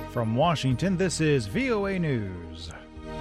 From Washington, this is VOA News.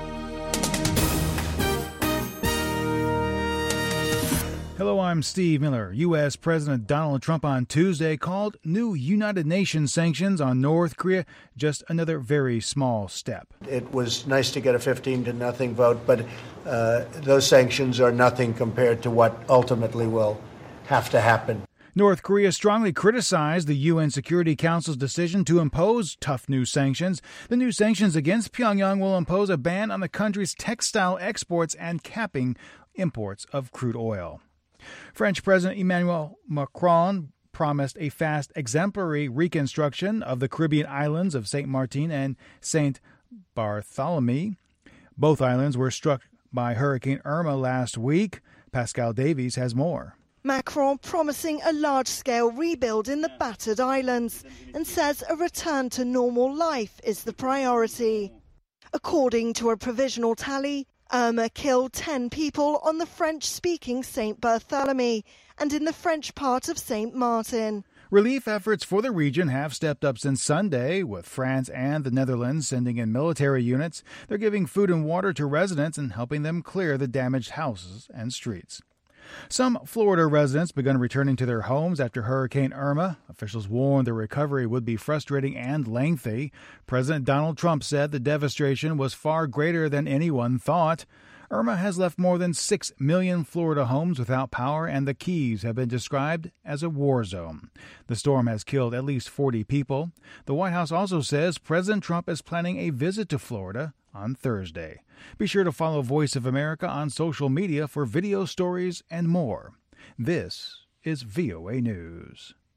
Hello, I'm Steve Miller. U.S. President Donald Trump on Tuesday called new United Nations sanctions on North Korea just another very small step. It was nice to get a 15-0 vote, but those sanctions are nothing compared to what ultimately will have to happen. North Korea strongly criticized the UN Security Council's decision to impose tough new sanctions. The new sanctions against Pyongyang will impose a ban on the country's textile exports and capping imports of crude oil. French President Emmanuel Macron promised a fast, exemplary reconstruction of the Caribbean islands of St. Martin and St. Bartholomew. Both islands were struck by Hurricane Irma last week. Pascal Davies has more. Macron promising a large-scale rebuild in the battered islands and says a return to normal life is the priority. According to a provisional tally, Irma killed 10 people on the French-speaking St. Bartholomew and in the French part of St. Martin. Relief efforts for the region have stepped up since Sunday, with France and the Netherlands sending in military units. They're giving food and water to residents and helping them clear the damaged houses and streets. Some Florida residents began returning to their homes after Hurricane Irma. Officials warned the recovery would be frustrating and lengthy. President Donald Trump said the devastation was far greater than anyone thought. Irma has left more than 6 million Florida homes without power, and the Keys have been described as a war zone. The storm has killed at least 40 people. The White House also says President Trump is planning a visit to Florida on Thursday. Be sure to follow Voice of America on social media for video stories and more. This is VOA News.